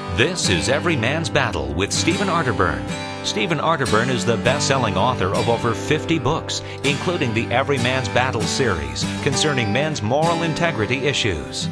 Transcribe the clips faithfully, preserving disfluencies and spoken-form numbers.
This is Every Man's Battle with Stephen Arterburn. Stephen Arterburn is the best-selling author of over fifty books, including the Every Man's Battle series concerning men's moral integrity issues.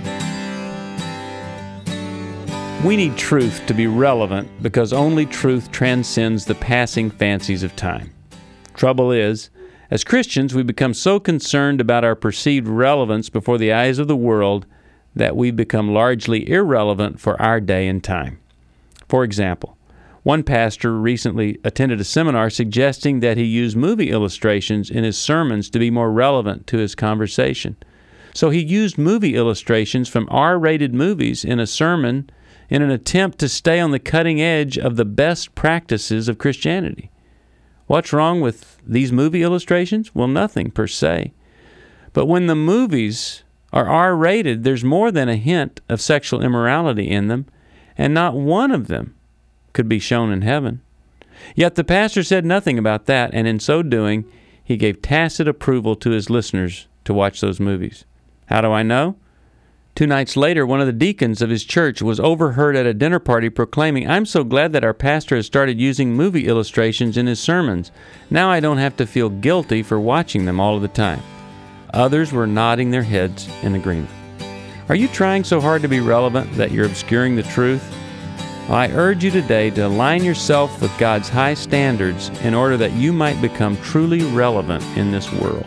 We need truth to be relevant because only truth transcends the passing fancies of time. Trouble is, as Christians, we become so concerned about our perceived relevance before the eyes of the world that we become largely irrelevant for our day and time. For example, one pastor recently attended a seminar suggesting that he use movie illustrations in his sermons to be more relevant to his conversation. So he used movie illustrations from R-rated movies in a sermon in an attempt to stay on the cutting edge of the best practices of Christianity. What's wrong with these movie illustrations? Well, nothing per se. But when the movies are R-rated, there's more than a hint of sexual immorality in them, and not one of them could be shown in heaven. Yet the pastor said nothing about that, and in so doing, he gave tacit approval to his listeners to watch those movies. How do I know? Two nights later, one of the deacons of his church was overheard at a dinner party proclaiming, "I'm so glad that our pastor has started using movie illustrations in his sermons. Now I don't have to feel guilty for watching them all of the time." Others were nodding their heads in agreement. Are you trying so hard to be relevant that you're obscuring the truth? Well, I urge you today to align yourself with God's high standards in order that you might become truly relevant in this world.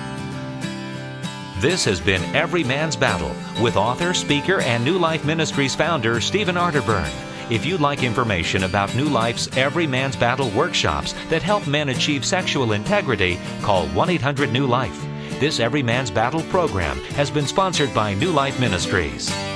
This has been Every Man's Battle with author, speaker, and New Life Ministries founder Stephen Arterburn. If you'd like information about New Life's Every Man's Battle workshops that help men achieve sexual integrity, call one eight hundred new life. This Every Man's Battle program has been sponsored by New Life Ministries.